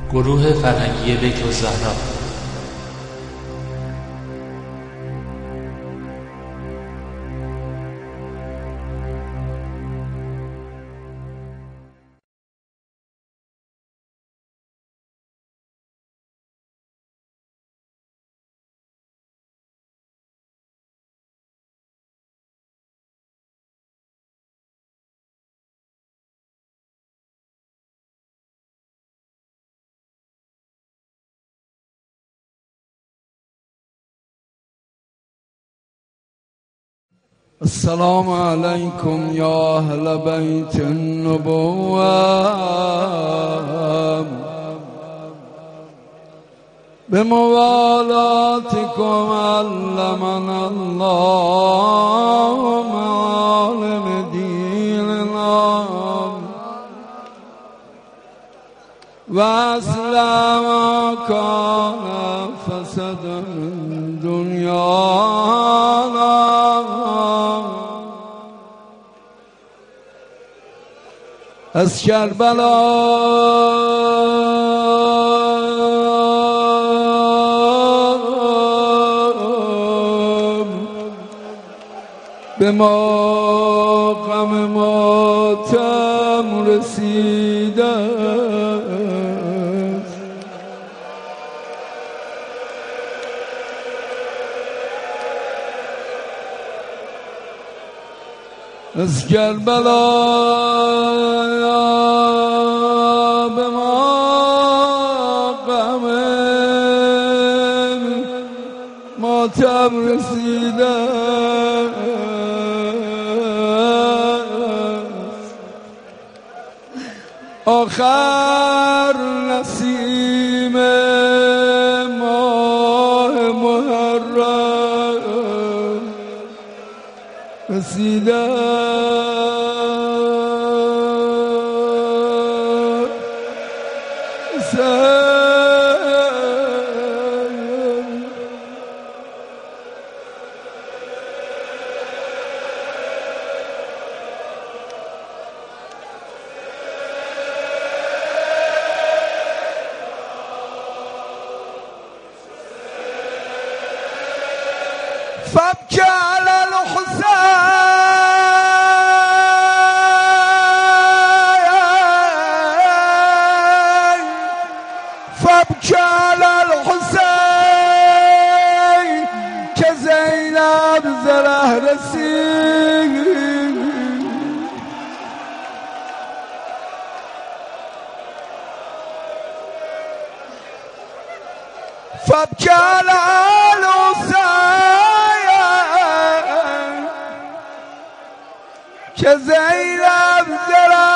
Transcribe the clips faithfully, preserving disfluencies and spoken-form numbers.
گروه فرهنگی بیت الزهرا. السلام علیکم یا اهل بیت النبوة بموالاتكم علمنا الله معالم ديننا وأسلم كان فسد من دنيانا از کربلا به ما غم ماتم رسیده از کربلا به ما غم ماتم رسیده آخر نسیم ماه محرم رسیده فابكي على الحسين فابكي على الحسين كزينب زره رسيل فابكي على الحسين که زینب زره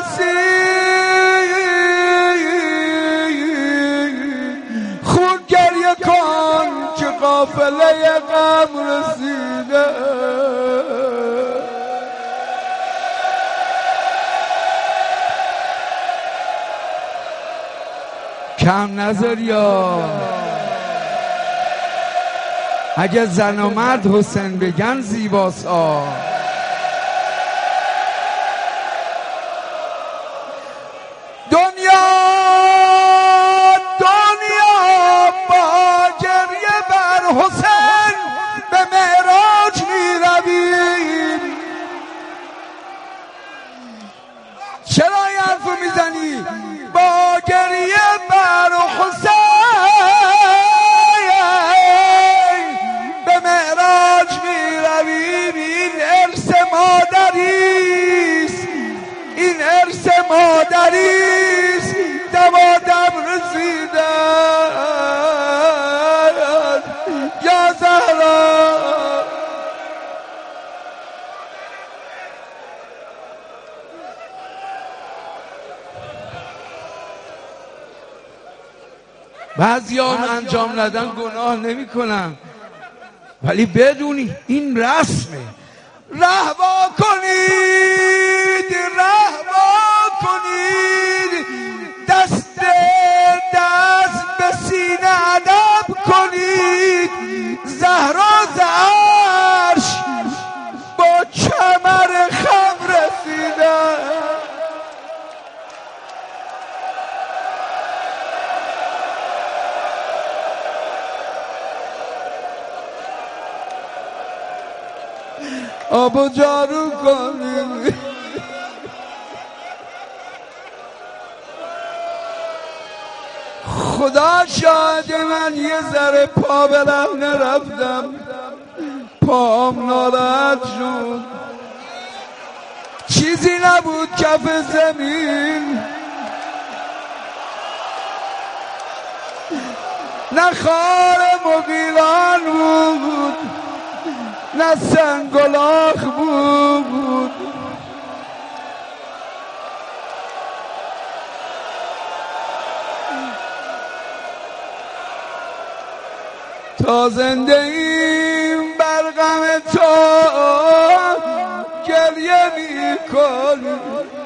رسید خون گریه کن که قافله غم رسیده کم نذار یا اگه زن و مرد حسین بگن زیباست آ دنیا دنیا با گریه بر حسین به معراج می رویم چرا این حرفو میزنی با گریه بر حسین به معراج می رویم این ارث مادریست این ارث مادریست دمادم رسیده یا زهرا بعضی ها انجام ندن گناه نمی کنن ولی بدونی این رسمه رهوا کنید رهوا کنید دست دست به سینه ادب کنید زهرا ز عرش با کمر خم رسیده اسبابو جارو کنی. خدا شاهد من یه ذره پا به ره نرفتم، پام ناراحت شد، چیزی نبود کف زمین، نه خار مغیلان بود نه سنگلاخ بود. تا زنده ایم بر غم تو گریه میکنیم،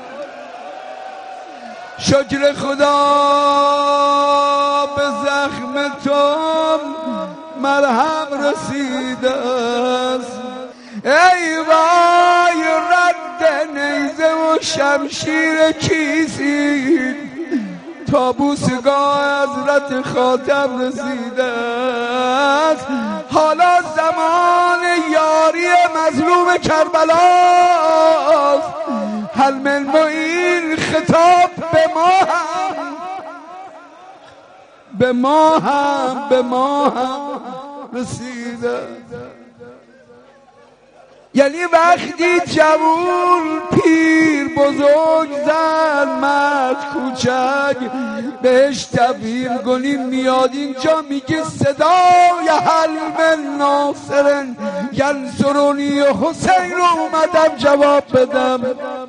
شکر خدا به زخم تو مرهم رسیده است. ای وای رد نیزه و شمشیر کیسی، تا بوسگاه حضرت خاتم رسیده است. حالا زمان یاری مظلوم کربلاست، هل من معین خطاب به ما هم به ما هم به ما هم رسیده. یعنی وقتی جوون پیر بزرگ زن مرد کوچک بهش تبدیل کنیم میاد اینجا میگه صدای هل من ناصر ینصرونی حسین رو اومدم جواب بدم.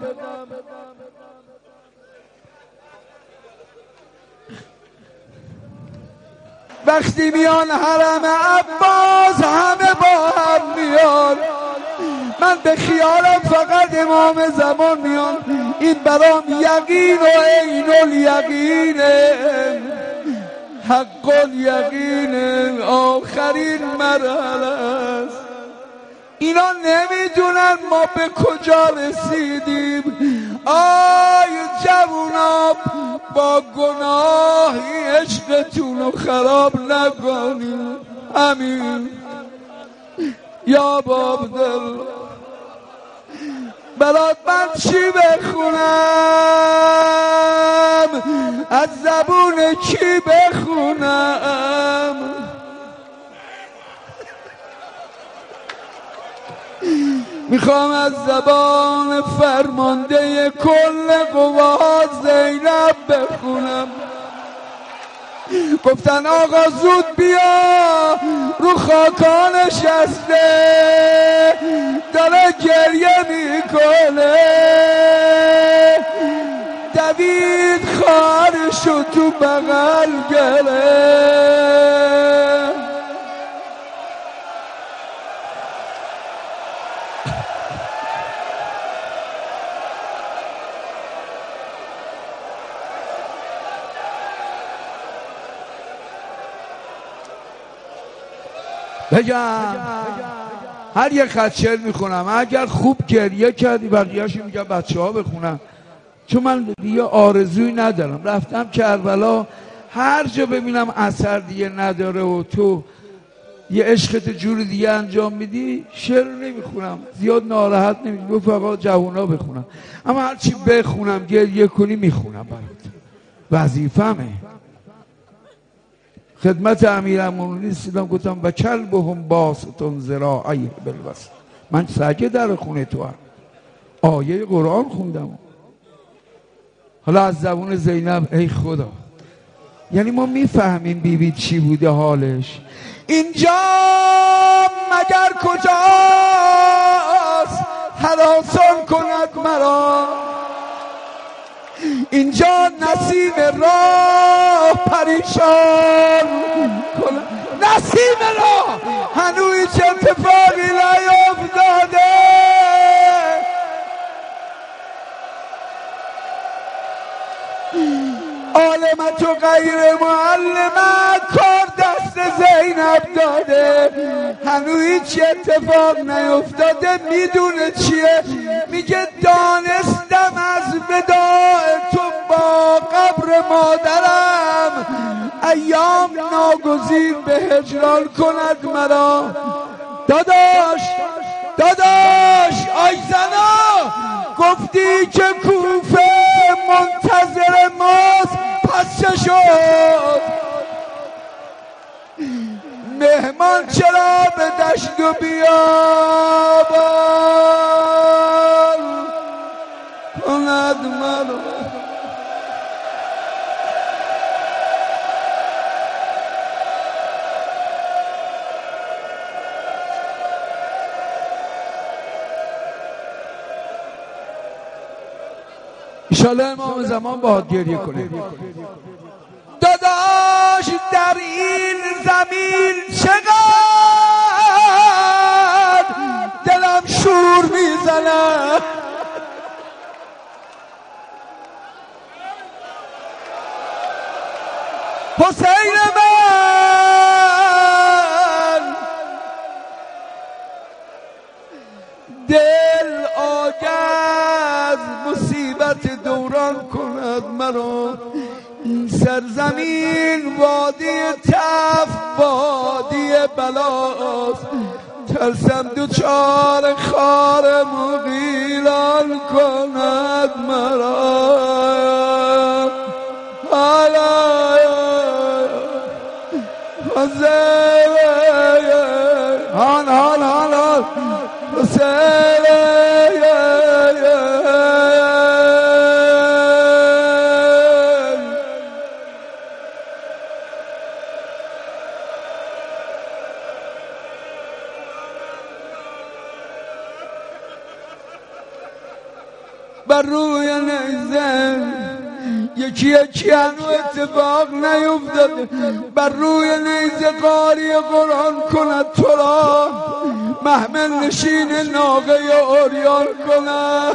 وقتی میان حرم عباس همه با هم میان، من به خیالم فقط امام زمان میان، این برام یقین و عین الیقینه، حق الیقینه، آخرین مرحله است. اینا نمیدونن ما به کجا رسیدیم. آی جوونا با گناهی عشقتون رو خراب نکنید. امین یا باب دل. برات من چی بخونم، از زبون کی بخونم؟ میخوام از زبان فرمانده کل قوا زینب بخونم. گفتن آقا زود بیا، رو خاکا نشسته داره گریه میکنه. دوید خواهرشو تو بغل گرفت. بگم هر یک خط شعر میخونم، اگر خوب گریه کردی بقیه‌اشو میگم بچه ها بخونم، چون من دیگه آرزویی ندارم. رفتم کربلا، هر جا ببینم اثر دیگه نداره و تو یه عشقت جور دیگه انجام میدی، شعر رو نمیخونم، زیاد ناراحت نمیدی، فقط جوونا بخونم. اما هرچی بخونم گریه کنی میخونم برات، وظیفمه. خدمت امیرالمومنین رسیدم گفتم و کلبهم باسط ذراعیه بالوصل. من سگه در خونه تو هم آیه قرآن خوندم. حالا از زبون زینب ای خدا، یعنی ما میفهمیم بیبی چی بوده حالش. اینجا مگر کجاست هراسان کند مرا، اینجا نسیم راه پریشان کند. نسیم راه هنوز هیچ اتفاقی نیفتاده. عالمت و غیر معلمت کار دست زینب داده، هنوز هیچ اتفاق نیفتاده. میدونه چیه؟ میگه دانستم از وداع تو با قبر مادرم ایام ناگزیر به هجران کند مرا. داداش داداش آی زنا گفتی که کوفه منتظر ماست، پس چه شد؟ مهمان چرا به دشت و بیابان کند مرا؟ انشالله امام زمان باهات گریه کنه. داداش در این زمین چقدر دلم شور میزنه، حسین من دل آگز مصیبت دوران کند مرا. این سرزمین وادی تف وادی بلاست، ترسم دوچار خار مغیلان کند مرا. حالا هان هان هان هان بر روی نیزه یکی یکی هنو اتفاق نیفتاده، بر روی نیزه قاری قرآن کند تو را، محمل نشین ناقه اوریان کند.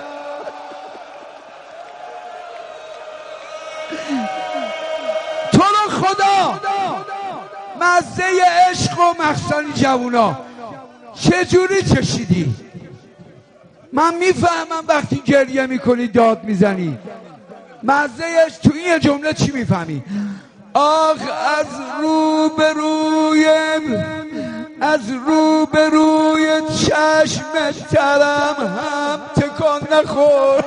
تو رو خدا مزه عشق و مخصن جوونا چجوری چشیدی؟ من میفهمم وقتی گریه میکنی داد میزنی، مزهش تو این جمله چی میفهمی؟ آخ از رو به روی از رو به روی چشم ترم هم تکان نخور.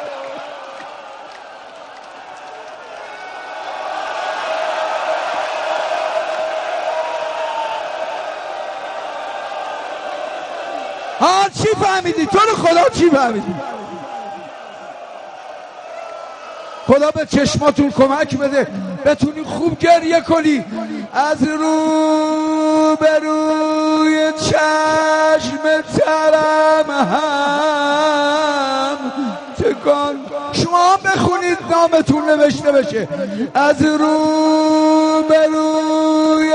ها چی فهمیدی؟ تو رو خدا چی فهمیدی؟ خدا به چشماتون کمک بده بتونی خوب گریه کنی. از رو به روی چشم ترم هم تکان. شما بخونید نامتون نوشته بشه. از رو به روی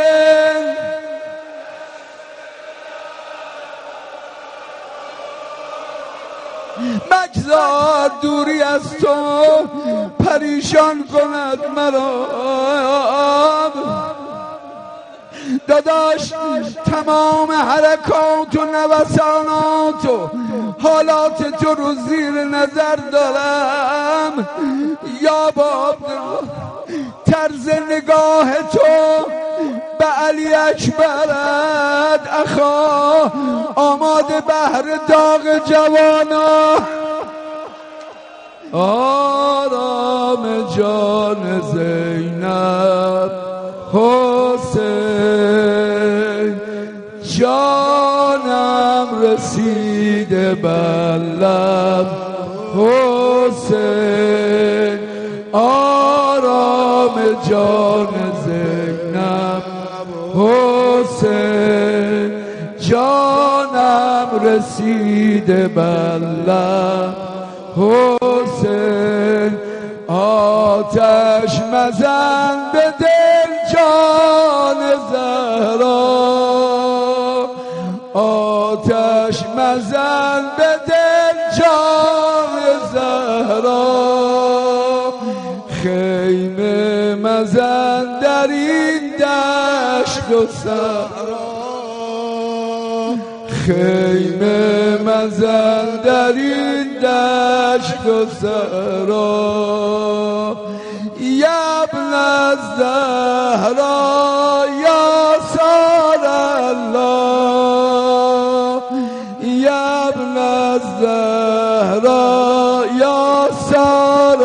مگذار دوری از تو پریشان کند مرا. داداش تمام حرکات و نوسانات و حالات تو رو زیر نظر دارم. یا باب طرز نگاه تو به علی اکبرت اخا آماده بهر داغ جوانا. آرام جان زینب حسین جانم رسیده بر لب حسین. آرام جان زینب حسین جانم رسیده بر لب حسین. آتش مزن به دل جان زهرا، آتش مزن به دل جان زهرا. خیمه مزن در این دشت و صحرا، خیمه مزن در این دشت و صحرا. یا ابن الزهرا یا سال الله الزهراء یا سار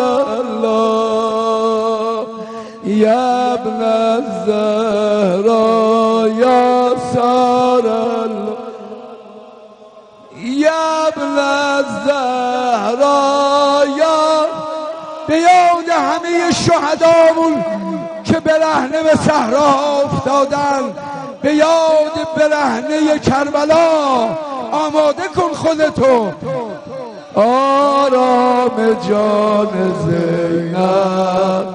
الله یا ابن الزهراء یا سار الله یا ابن الزهراء یا به یاد همه شهدامون که برهنه به صحرا افتادن، به یاد برهنه کربلا آماده کن خودتو. آرام جان زینب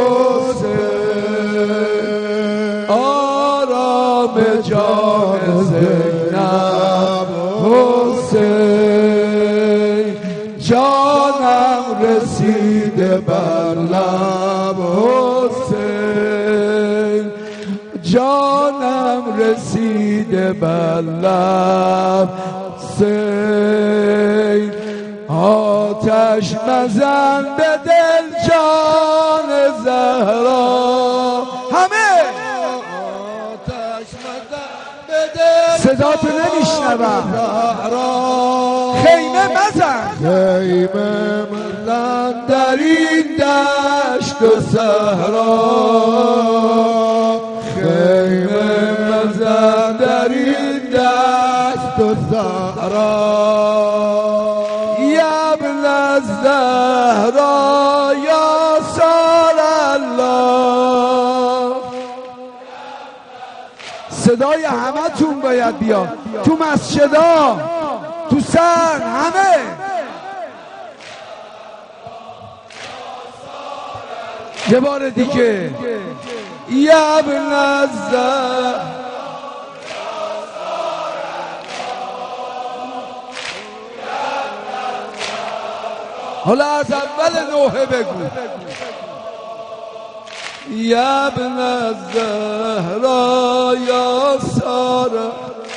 حسین، آرام جان زینب حسین، جانم رسیده بر لب حسین، جانم رسیده بر لب حسین. آتش مزن به دل جان زهرا، همه آتش مزن به دل صداتو نمیشنوم، خیمه مزن خیمه مزن در این دشت و صحرا، خیمه مزن در این دشت و صحرا. یا ابن الزهراء یا سال الله. صدای همه تون باید بیاد تو مسجدا، تو سر، همه یه بار دیگه. یا ابن الزهراء حالا از اول نوحه بگو. یا ابن الزهراء یا سارا،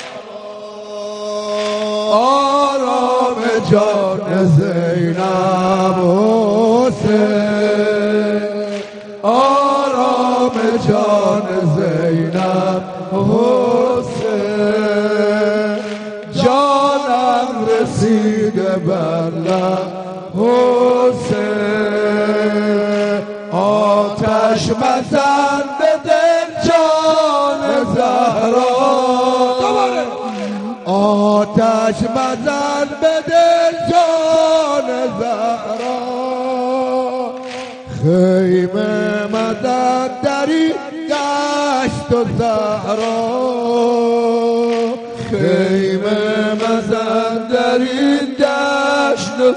آرام جان زینب حسین، آرام جان زینب حسین، جانم رسیده بر لب حسین. آتش مزن به دل جان زهرا، آتش مزن به دل جان زهرا، خیمه مزن دری دشت و صحرا، خیمه مزن دری دشت و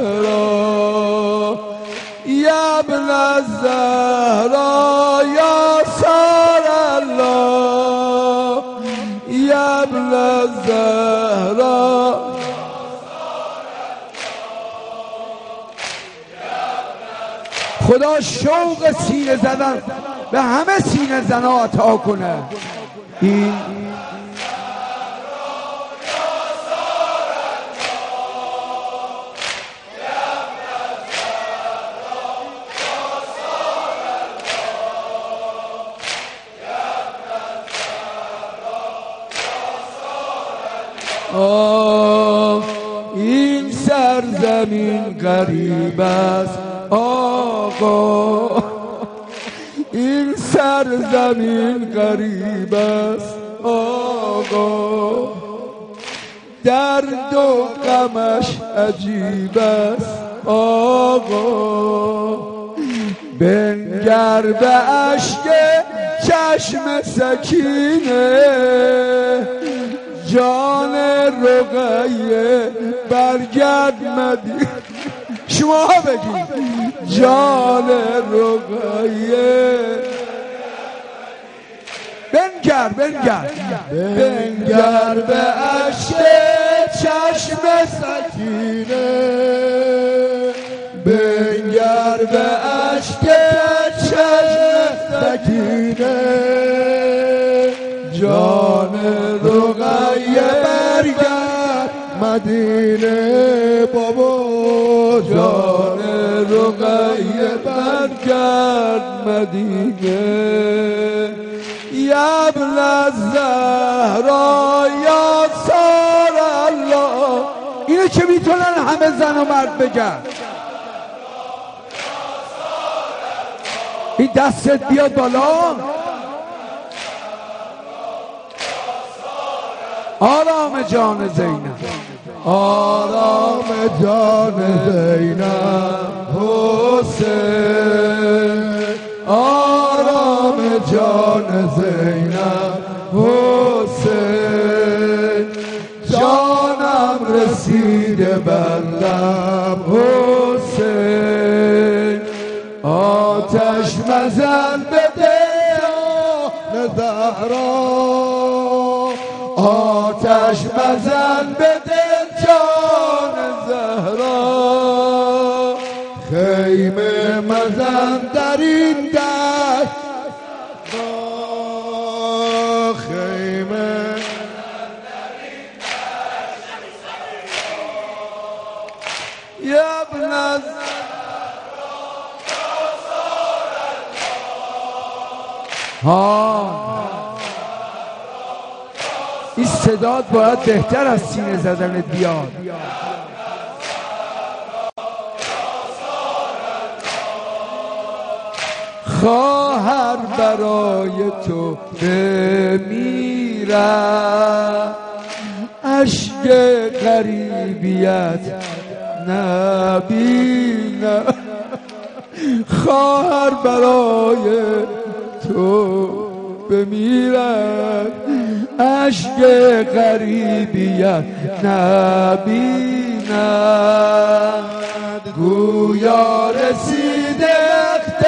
صحرا. یا ابن الزهراء یا سار الله، یا ابن الزهراء. خدا شوق سینه زدن به همه سینه زنا عطا کنه. این آه این سرزمین غریب است آقا، این سرزمین غریب است آقا، درد و غمش عجیب است آقا. بنگر به اشک چشم سکینه، جان رقیه برگرد مدینه. شما بگید جان رقیه، بنگر بنگر بنگر به اشک چشم سکینه، بنگر به اشک چشم سکینه، جان رقیه برگرد مدینه. بابا جان رقیه برگرد مدینه. یا ابن الزهراء یا سار الله. این اینه که میتونن همه زن و مرد بگن. این دستت بیاد بالا. آرام جان زینب، آرام جان زینب حسین، آرام جان زینب حسین، جانم رسیده بندم حسین، آتش مزن به دل زهرا، آتش مزن به دل جان زهرا، خیمه مزن در این دشت، خیمه یا ابن ها. این صدات باید بهتر از سینه زدنت بیاد. خواهر برای تو بمیرم، اشک غریبیت نبینم، خواهر برای تو بمیرم، اشک غریبیت نبینم، گویا رسیده وقت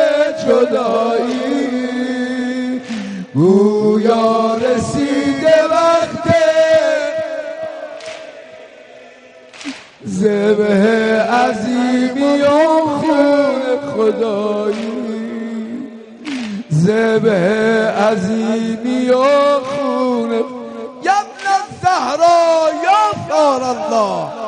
جدایی، گویا رسیده وقت ذبح عظیمی و خون خدایی، ذبح عظیمی و خون. یا ابن الزهرا یا یار الله،